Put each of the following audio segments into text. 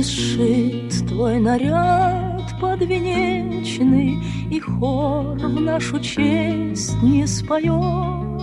не сшит твой наряд подвенечный, и хор в нашу честь не споет.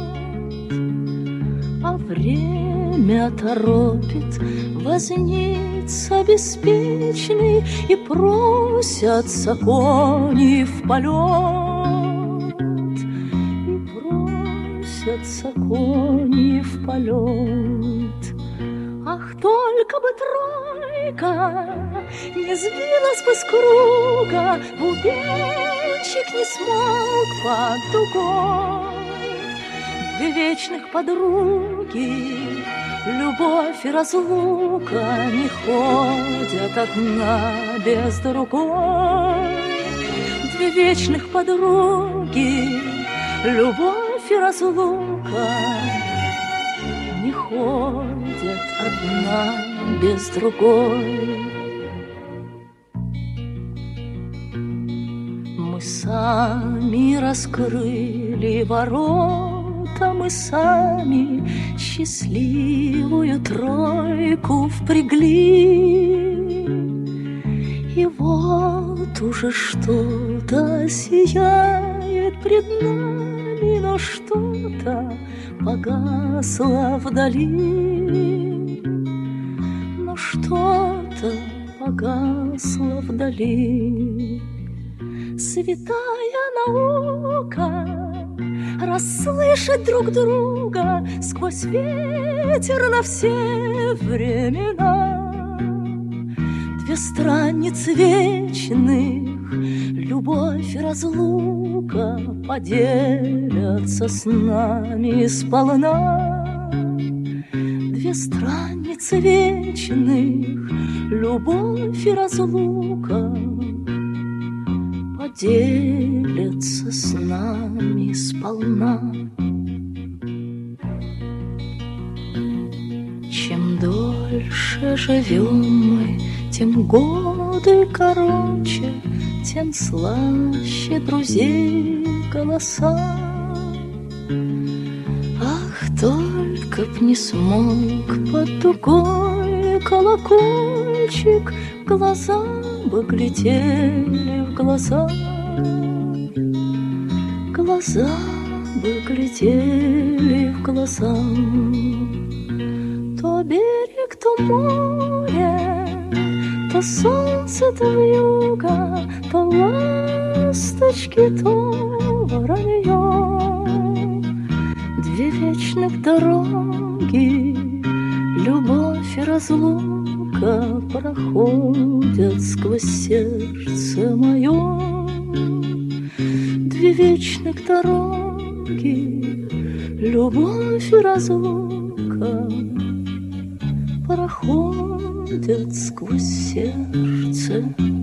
А время торопит возница беспечный, и просятся кони в полет, и просятся кони в полет. Ах, только бы тройка не сбилась бы с круга, бубенчик не смог под дугой. Две вечных подруги, любовь и разлука, не ходят одна без другой. Две вечных подруги, любовь и разлука, не ходят одна без другой. Мы сами раскрыли ворота, мы сами счастливую тройку впрягли. И вот уже что-то сияет пред нами, но что-то погасло вдали, но что-то погасло вдали. Святая наука расслышать друг друга сквозь ветер на все времена. Две страницы вечных, любовь и разлука, поделятся с нами сполна. Две страницы вечных, любовь и разлука, поделятся с нами сполна. Чем дольше живем мы, тем годы короче, тем слаще друзей голоса. Ах, только б не смог под дугой колокольчик, глаза бы глядели в глаза, глаза бы глядели в глаза. То берег, то море, то солнце, то вьюга, то ласточки, то воронье. Две вечных дороги, любовь и разлука, проходят сквозь сердце мое. Две вечных дороги, любовь и разлука, проходят сквозь сердце